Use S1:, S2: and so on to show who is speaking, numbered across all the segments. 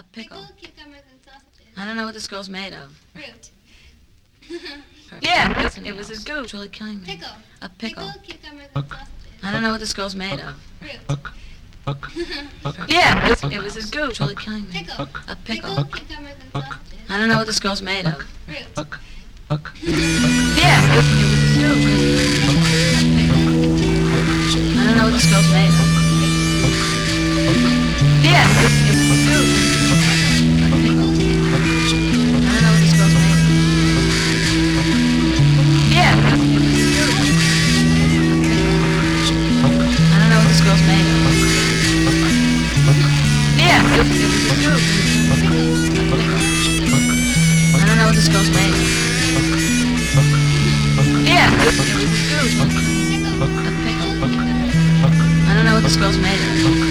S1: A pickle.
S2: Cucumbers, and sausages.
S1: I don't know what this girl's made of.
S2: Fruit.
S1: Yeah, it was a goat. It's really killing me.
S2: Pickle.
S1: A pickle.
S2: Cucumbers, and sausages.
S1: I don't know what this girl's made of.
S2: Fruit.
S1: Yeah, it was a goat. It's really killing me.
S2: Pickle.
S1: A pickle.
S2: Cucumbers, and sausages.
S1: I don't know what this girl's made of.
S2: Fruit.
S1: Yeah, it was a goat. I don't know what this girl's made of. Yeah, it was a goat. I don't know what this girl's made of. Yeah, it was a goat. I don't know what this girl's made of. Yeah, it was a goat. I don't know what this girl's made of. Yeah, it was a goat. A pickle. I don't know what this girl's made of.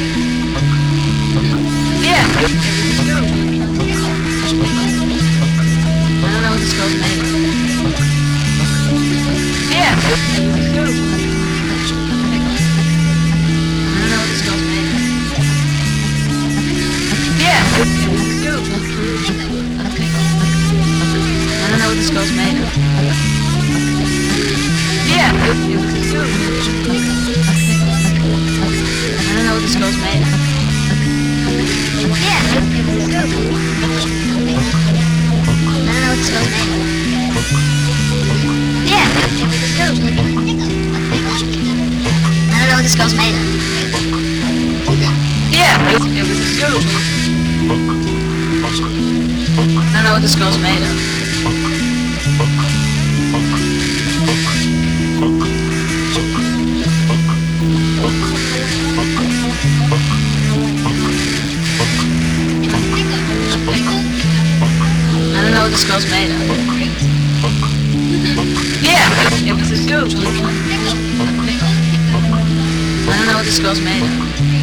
S1: Yeah, it was a goat. I don't know what this girl's made of. Yeah, it was a goat. I don't know what this girl's made of. Yeah, it was a goat. A pickle. I don't know what this girl's made of. Yeah, it was a goat. A pickle. I don't know what this girl's made of. Yeah, it was a goat. I don't know what this girl's made of. Yeah, it was a goat. I don't know what this girl's made of. Yeah, it was a goat. I don't know what this girl's made of. I don't know what this girl's made of. Yeah, it was a goat. I don't know what this girl's made of.